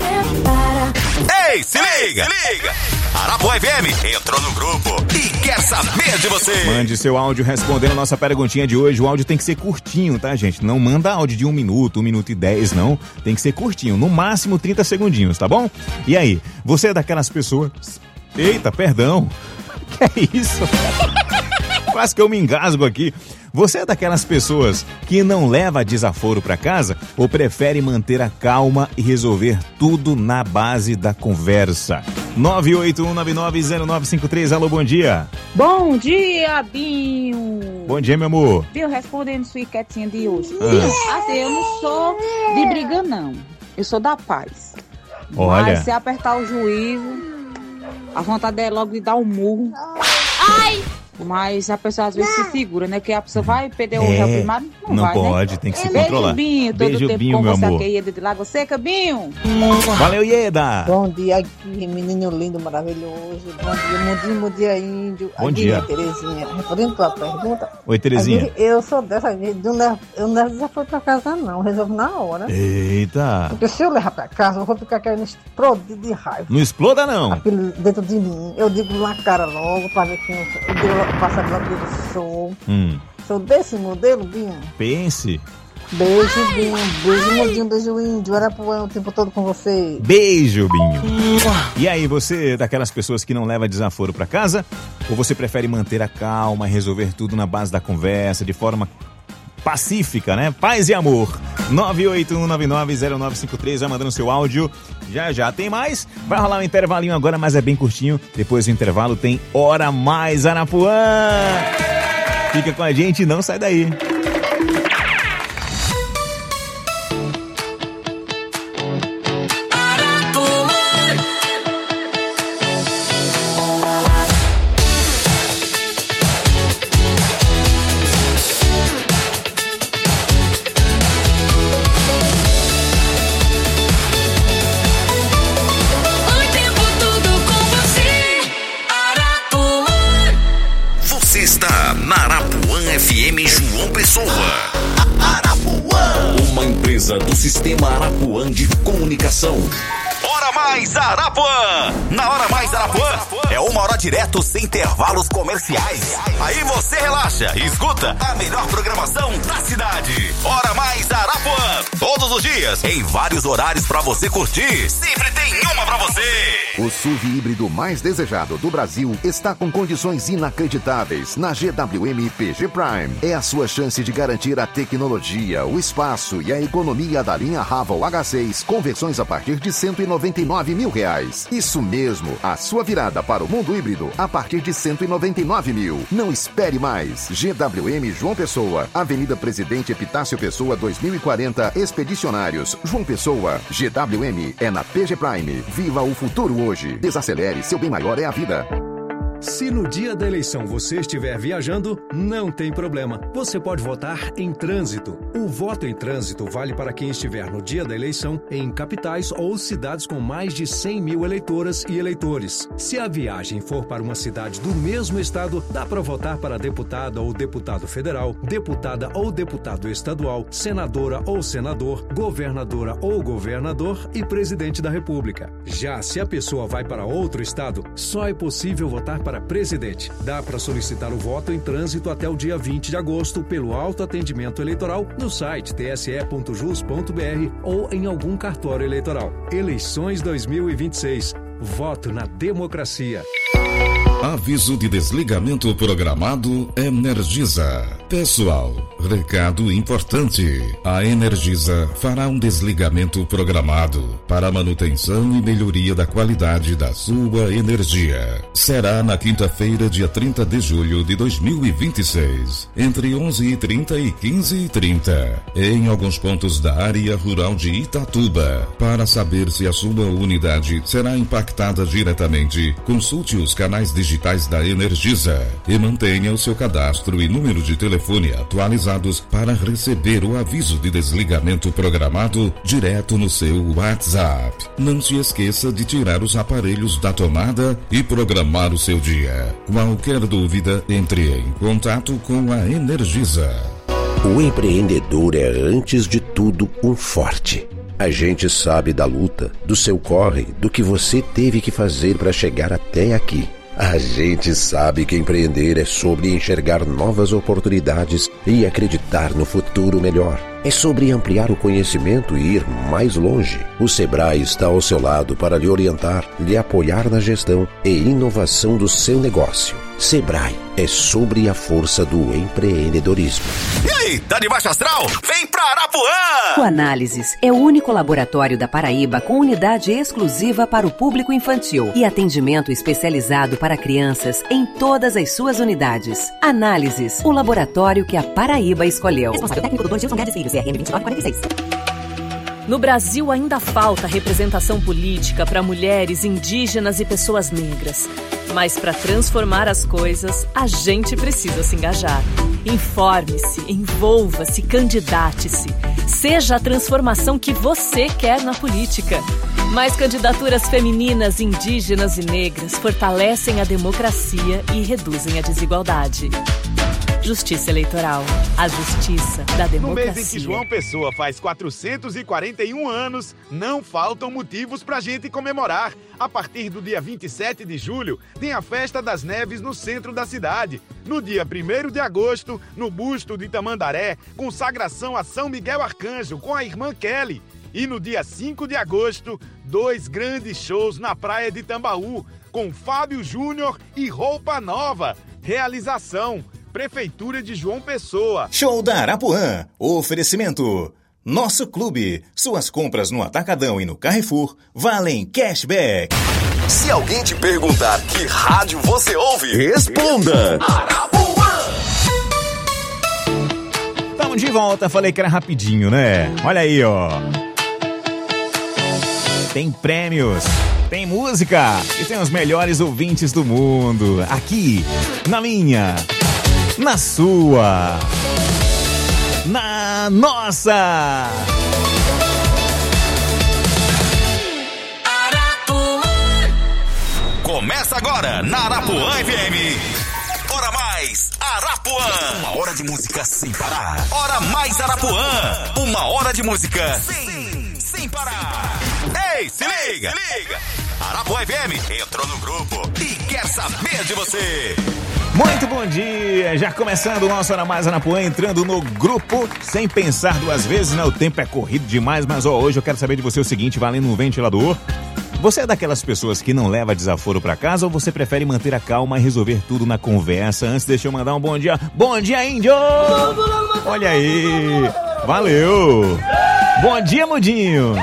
Ei, se liga, se liga! Arapuã F M entrou no grupo e quer saber de você. Mande seu áudio respondendo a nossa perguntinha de hoje. O áudio tem que ser curtinho, tá, gente? Não manda áudio de um minuto, um minuto e dez, não. Tem que ser curtinho, no máximo trinta segundinhos, tá bom? E aí, você é daquelas pessoas... Eita, perdão. Que é isso? Quase que eu me engasgo aqui. Você é daquelas pessoas que não leva desaforo pra casa ou prefere manter a calma e resolver tudo na base da conversa? nove oito um nove nove zero nove cinco três, alô, bom dia. Bom dia, Binho. Bom dia, meu amor. Binho, respondendo sua enquetezinha de hoje. Ah. Binho, assim, eu não sou de briga, não. Eu sou da paz. Olha. Mas se apertar o juízo, a vontade é logo de dar um murro. Ai! Mas a pessoa às vezes se segura, né? Que a pessoa vai perder o É, réu primário, não, não vai, pode, né? tem que se Beijo, controlar. Binho, todo Beijo, tempo Binho, com meu você amor. aqui, Ieda de Lagoa Seca, Binho. Valeu, Ieda. Bom dia aqui, menino lindo, maravilhoso. Bom dia, bom dia, bom dia, índio. Bom aqui, dia. Terezinha, respondendo tua pergunta. Oi, Terezinha. aqui, eu sou dessa, eu não levo, eu não levo desaforo pra casa, não. Resolvo na hora. Eita. Porque se eu levar pra casa, eu vou ficar querendo explodir de raiva. Não exploda, não. Aquilo dentro de mim. Eu digo na cara logo, pra ver quem eu sou. Eu digo logo, passar logo que eu sou. Hum. Sou desse modelo, Binho. Pense. Beijo, Binho. Beijo, Mundinho. Beijo, índio. Arapuã o tempo todo com você. Beijo, Binho. E aí, você é daquelas pessoas que não leva desaforo pra casa? Ou você prefere manter a calma e resolver tudo na base da conversa, de forma pacífica, né? Paz e amor. nove oito um nove nove zero nove cinco três, vai mandando seu áudio. Já já tem mais. Vai rolar um intervalinho agora, mas é bem curtinho. Depois do intervalo tem Hora Mais Arapuã. Fica com a gente e não sai daí. Você está na Arapuã F M João Pessoa. Arapuã, uma empresa do Sistema Arapuã de Comunicação. Hora Mais Arapuã! Na Hora Mais Arapuã é uma hora direto sem intervalos comerciais. Aí você relaxa e escuta a melhor programação da cidade. Hora Mais Arapuã! Todos os dias, em vários horários pra você curtir. Sempre tem uma pra você. O S U V híbrido mais desejado do Brasil está com condições inacreditáveis na G W M P G Prime. É a sua chance de garantir a tecnologia, o espaço e a economia da linha Raval H seis, com versões a partir de cento e noventa e nove mil reais. Isso mesmo, a sua virada para o mundo híbrido a partir de cento e noventa e nove mil. Não espere mais. G W M João Pessoa, Avenida Presidente Epitácio Pessoa dois mil e quarenta, Expedicionários, João Pessoa. G W M é na P G Prime. Viva o futuro hoje. Desacelere, seu bem maior é a vida. Se no dia da eleição você estiver viajando, não tem problema. Você pode votar em trânsito. O voto em trânsito vale para quem estiver no dia da eleição em capitais ou cidades com mais de cem mil eleitoras e eleitores. Se a viagem for para uma cidade do mesmo estado, dá para votar para deputada ou deputado federal, deputada ou deputado estadual, senadora ou senador, governadora ou governador e presidente da República. Já se a pessoa vai para outro estado, só é possível votar para Para presidente. Dá para solicitar o voto em trânsito até o dia vinte de agosto pelo autoatendimento eleitoral no site t s e ponto jus ponto b r ou em algum cartório eleitoral. Eleições dois mil e vinte e seis. Voto na democracia. Aviso de desligamento programado Energisa. Pessoal, recado importante. A Energisa fará um desligamento programado para manutenção e melhoria da qualidade da sua energia. Será na quinta-feira, dia trinta de julho de dois mil e vinte e seis, entre onze e trinta e quinze e trinta, em alguns pontos da área rural de Itatuba. Para saber se a sua unidade será impactada diretamente, consulte os canais digitais digitais da Energisa e mantenha o seu cadastro e número de telefone atualizados para receber o aviso de desligamento programado direto no seu WhatsApp. Não se esqueça de tirar os aparelhos da tomada e programar o seu dia. Qualquer dúvida, entre em contato com a Energisa. O empreendedor é, antes de tudo, um forte. A gente sabe da luta, do seu corre, do que você teve que fazer para chegar até aqui. A gente sabe que empreender é sobre enxergar novas oportunidades e acreditar no futuro melhor. É sobre ampliar o conhecimento e ir mais longe. O Sebrae está ao seu lado para lhe orientar, lhe apoiar na gestão e inovação do seu negócio. Sebrae é sobre a força do empreendedorismo. E aí, tá de baixo astral? Vem pra Arapuã! O Análises é o único laboratório da Paraíba com unidade exclusiva para o público infantil e atendimento especializado para crianças em todas as suas unidades. Análises, o laboratório que a Paraíba escolheu. Responsável técnico doutor Gilson Guedes Filho, C R M vinte e nove quarenta e seis. No Brasil ainda falta representação política para mulheres, indígenas e pessoas negras. Mas para transformar as coisas, a gente precisa se engajar. Informe-se, envolva-se, candidate-se. Seja a transformação que você quer na política. Mais candidaturas femininas, indígenas e negras fortalecem a democracia e reduzem a desigualdade. Justiça Eleitoral. A justiça da democracia. No mês em que João Pessoa faz quatrocentos e quarenta e um anos, não faltam motivos pra gente comemorar. A partir do dia vinte e sete de julho, tem a Festa das Neves no centro da cidade. No dia primeiro de agosto, no busto de Tamandaré, consagração a São Miguel Arcanjo com a irmã Kelly. E no dia cinco de agosto, dois grandes shows na praia de Tambaú, com Fábio Júnior e Roupa Nova. Realização: Prefeitura de João Pessoa. Show da Arapuã. Oferecimento. Nosso clube. Suas compras no Atacadão e no Carrefour valem cashback. Se alguém te perguntar que rádio você ouve, responda. Arapuã. Estamos de volta. Falei que era rapidinho, né? Olha aí, ó. Tem prêmios, tem música e tem os melhores ouvintes do mundo. Aqui, na minha... na sua, na nossa. Arapuã. Começa agora na Arapuã F M. Hora Mais Arapuã. Uma hora de música sem parar. Hora Mais Arapuã. Uma hora de música sem, sem parar. Ei, se liga, se liga. Arapuã F M entrou no grupo e quer saber de você. Muito bom dia, já começando o nosso Hora Mais Arapuã, entrando no grupo sem pensar duas vezes, né? O tempo é corrido demais, mas ó, hoje eu quero saber de você o seguinte, valendo um ventilador. Você é daquelas pessoas que não leva desaforo pra casa ou você prefere manter a calma e resolver tudo na conversa? Antes, deixa eu mandar um bom dia. Bom dia, Índio! Olha aí, valeu! Bom dia, Mudinho!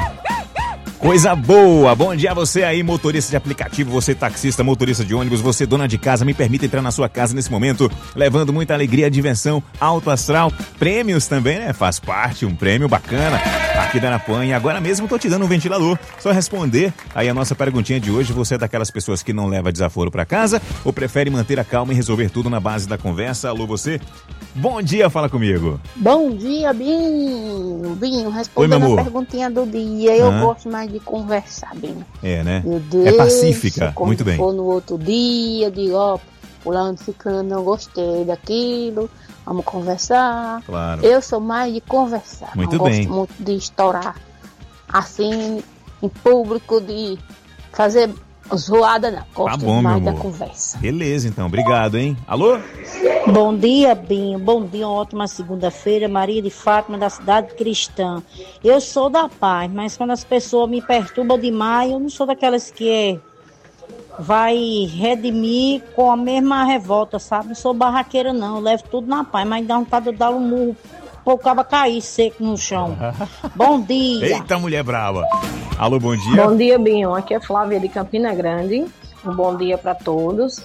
Coisa boa, bom dia a você aí, motorista de aplicativo, você taxista, motorista de ônibus, você dona de casa, me permita entrar na sua casa nesse momento, levando muita alegria, diversão, alto astral, prêmios também, né? Faz parte, um prêmio bacana aqui da Arapuã. E agora mesmo tô te dando um ventilador, só responder aí a nossa perguntinha de hoje. Você é daquelas pessoas que não leva desaforo pra casa ou prefere manter a calma e resolver tudo na base da conversa? Alô, você? Bom dia, fala comigo. Bom dia, Binho. Binho, respondendo Oi, a perguntinha do dia, eu ah. gosto mais de conversar, Binho. É, né? Eu deixo, é pacífica, muito bem. For no outro dia, eu digo, ó, fulano ficando, não gostei daquilo, vamos conversar. Claro. Eu sou mais de conversar. Muito não bem. gosto muito de estourar assim, em público, de fazer zoada, não. Gosto Tá bom, mais meu da amor. conversa. Beleza, então, obrigado, hein? Alô? Bom dia, Binho. Bom dia, uma ótima segunda-feira. Maria de Fátima, da cidade cristã. Eu sou da paz, mas quando as pessoas me perturbam demais, eu não sou daquelas que é, vai redimir com a mesma revolta, sabe? Não sou barraqueira, não. Eu levo tudo na paz, mas dá vontade de dar um murro pro cabo cair seco no chão. Bom dia. Eita, mulher brava. Alô, bom dia. Bom dia, Binho. Aqui é Flávia de Campina Grande. Um bom dia para todos.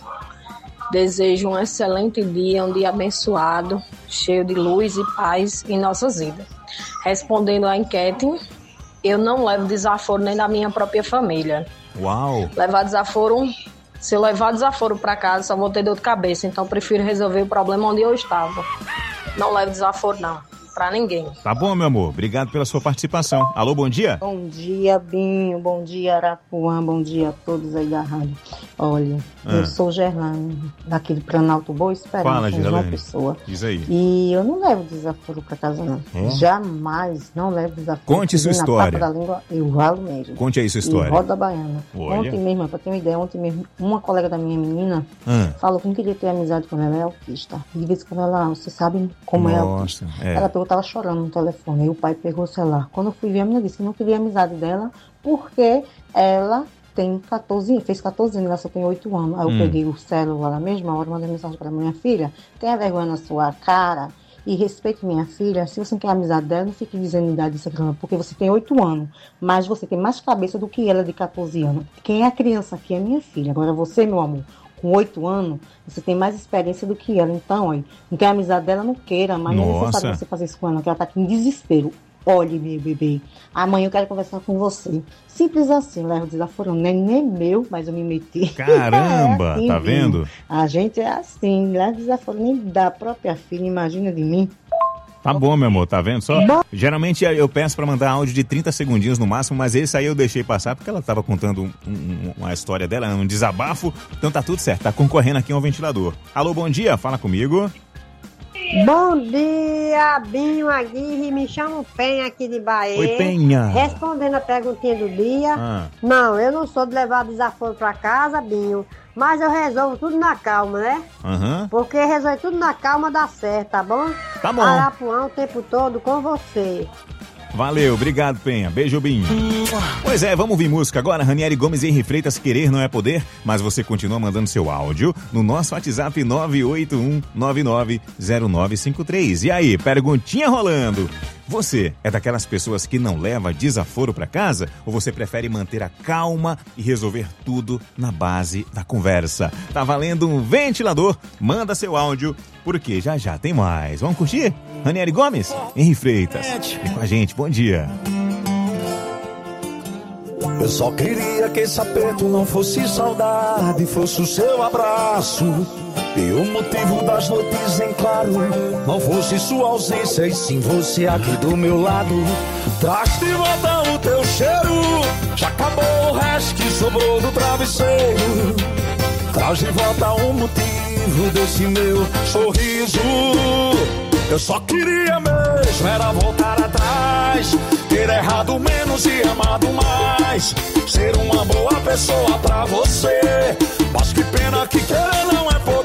Desejo um excelente dia, um dia abençoado, cheio de luz e paz em nossas vidas. Respondendo à enquete, eu não levo desaforo nem da minha própria família. Uau. Levar desaforo Se eu levar desaforo pra casa, só vou ter dor de cabeça. Então, eu prefiro resolver o problema onde eu estava. Não levo desaforo, não. Pra ninguém. Tá bom, meu amor. Obrigado pela sua participação. Alô, bom dia. Bom dia, Binho. Bom dia, Arapuã. Bom dia a todos aí da rádio. Olha, ah. eu sou Gerlane, daqui do Planalto Boa Esperança. Fala, Gerlane. Pessoa. Diz aí. E eu não levo desaforo pra casa, não. É? Jamais não levo desaforo. Conte sua história. Na da língua, eu ralo mesmo. Conte aí sua história. E roda baiana. Olha. Ontem mesmo, pra ter uma ideia, ontem mesmo, uma colega da minha menina ah. falou que não queria ter amizade com ela, ela é autista. E de vez em quando ela, você sabe como Nossa, é autista. É. Ela pegou, tava chorando no telefone. Aí o pai pegou o celular. Quando eu fui ver, a menina disse que não queria a amizade dela porque ela tem catorze, fez catorze anos, ela só tem oito anos. Aí eu hum. peguei o celular na mesma hora, mandei mensagem para minha filha: tenha vergonha na sua cara e respeite minha filha. Se você não quer a amizade dela, não fique dizendo idade disso aqui, porque você tem oito anos, mas você tem mais cabeça do que ela de catorze anos. Quem é a criança aqui é minha filha. Agora você, meu amor, com oito anos, você tem mais experiência do que ela. Então, olha, não quer a amizade dela, não queira, mas não é necessário você fazer isso com ela, que ela tá aqui em desespero. Olhe, meu bebê, amanhã eu quero conversar com você. Simples assim, leva desaforo, não é nem meu, mas eu me meti. Caramba, é assim, tá vendo? A gente é assim, leva desaforo nem da própria filha, imagina de mim. Tá bom, meu amor, tá vendo só? Geralmente eu peço pra mandar áudio de trinta segundinhos no máximo, mas esse aí eu deixei passar porque ela tava contando um, um, uma história dela, um desabafo, então tá tudo certo, tá concorrendo aqui um ventilador. Alô, bom dia, fala comigo. Bom dia, Binho Aguirre, me chamo Penha aqui de Bahia. Oi, Penha. Respondendo a perguntinha do dia, ah. não, eu não sou de levar desaforo pra casa, Binho, mas eu resolvo tudo na calma, né? Uhum. Porque resolver tudo na calma dá certo, tá bom? Tá bom. Arapuã o tempo todo com você. Valeu, obrigado, Penha. Beijo, Binho. Pois é, vamos ouvir música agora. Ranieri Gomes e Henri Freitas, Querer Não É Poder, mas você continua mandando seu áudio no nosso WhatsApp nove oito um nove nove zero nove cinco três. E aí, perguntinha rolando. Você é daquelas pessoas que não leva desaforo pra casa? Ou você prefere manter a calma e resolver tudo na base da conversa? Tá valendo um ventilador? Manda seu áudio, porque já já tem mais. Vamos curtir? Ranieri Gomes, Henri Freitas. Vem com a gente, bom dia. Eu só queria que esse aperto não fosse saudade, fosse o seu abraço. E o motivo das noites em claro não fosse sua ausência, e sim você aqui do meu lado. Traz de volta o teu cheiro, já acabou o resto que sobrou do travesseiro. Traz de volta o motivo desse meu sorriso. Eu só queria mesmo era voltar atrás, ter errado menos e amado mais, ser uma boa pessoa pra você. Mas que pena que querer não é poder.